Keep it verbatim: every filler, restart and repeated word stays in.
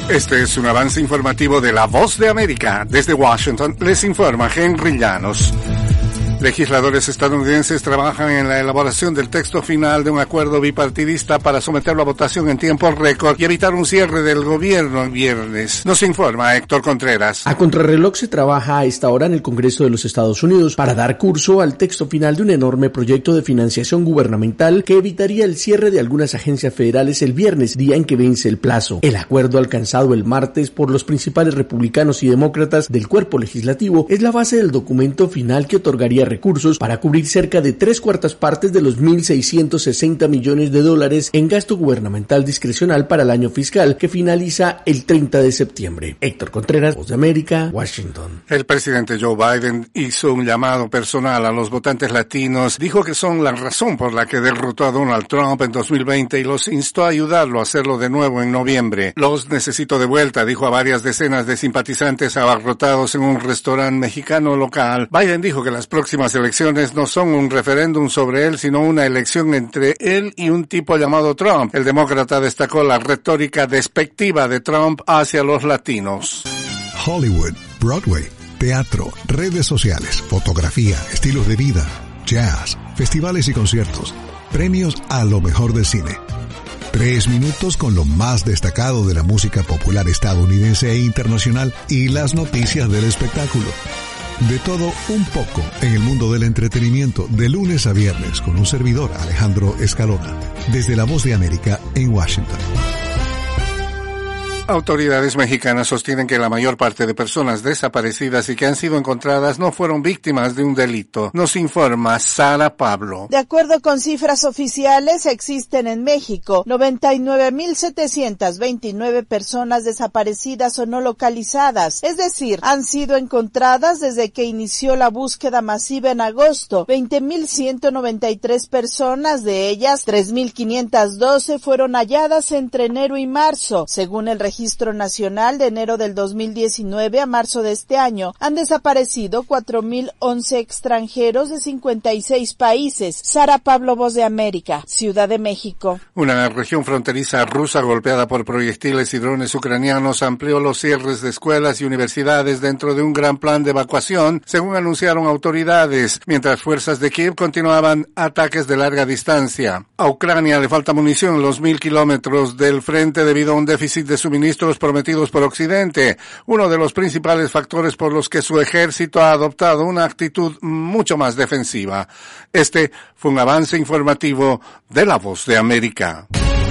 Este es un avance informativo de La Voz de América. Desde Washington les informa Henry Llanos. Legisladores estadounidenses trabajan en la elaboración del texto final de un acuerdo bipartidista para someterlo a votación en tiempo récord y evitar un cierre del gobierno el viernes. Nos informa Héctor Contreras. A contrarreloj se trabaja a esta hora en el Congreso de los Estados Unidos para dar curso al texto final de un enorme proyecto de financiación gubernamental que evitaría el cierre de algunas agencias federales el viernes, día en que vence el plazo. El acuerdo alcanzado el martes por los principales republicanos y demócratas del cuerpo legislativo es la base del documento final que otorgaría recursos para cubrir cerca de tres cuartas partes de los mil seiscientos sesenta millones de dólares en gasto gubernamental discrecional para el año fiscal que finaliza el treinta de septiembre. Héctor Contreras, Voz de América, Washington. El presidente Joe Biden hizo un llamado personal a los votantes latinos, dijo que son la razón por la que derrotó a Donald Trump en dos mil veinte y los instó a ayudarlo a hacerlo de nuevo en noviembre. Los necesito de vuelta, dijo a varias decenas de simpatizantes abarrotados en un restaurante mexicano local. Biden dijo que las próximas elecciones no son un referéndum sobre él, sino una elección entre él y un tipo llamado Trump. El demócrata destacó la retórica despectiva de Trump hacia los latinos. Hollywood, Broadway, teatro, redes sociales, fotografía, estilos de vida, jazz, festivales y conciertos, premios a lo mejor del cine. Tres minutos con lo más destacado de la música popular estadounidense e internacional y las noticias del espectáculo. De todo un poco en el mundo del entretenimiento, de lunes a viernes, con un servidor, Alejandro Escalona, desde La Voz de América en Washington. Autoridades mexicanas sostienen que la mayor parte de personas desaparecidas y que han sido encontradas no fueron víctimas de un delito. Nos informa Sara Pablo. De acuerdo con cifras oficiales, existen en México noventa y nueve mil setecientas veintinueve personas desaparecidas o no localizadas, es decir, han sido encontradas desde que inició la búsqueda masiva en agosto. veinte mil ciento noventa y tres personas, de ellas tres mil quinientas doce fueron halladas entre enero y marzo. Según el registro Registro Nacional, de enero del dos mil diecinueve a marzo de este año, han desaparecido cuatro mil once extranjeros de cincuenta y seis países. Sara Pablo, Voz de América, Ciudad de México. Una región fronteriza rusa golpeada por proyectiles y drones ucranianos amplió los cierres de escuelas y universidades dentro de un gran plan de evacuación, según anunciaron autoridades, mientras fuerzas de Kiev continuaban ataques de larga distancia. A Ucrania le falta munición en los mil kilómetros del frente debido a un déficit de suministro prometidos por Occidente, uno de los principales factores por los que su ejército ha adoptado una actitud mucho más defensiva. Este fue un avance informativo de La Voz de América.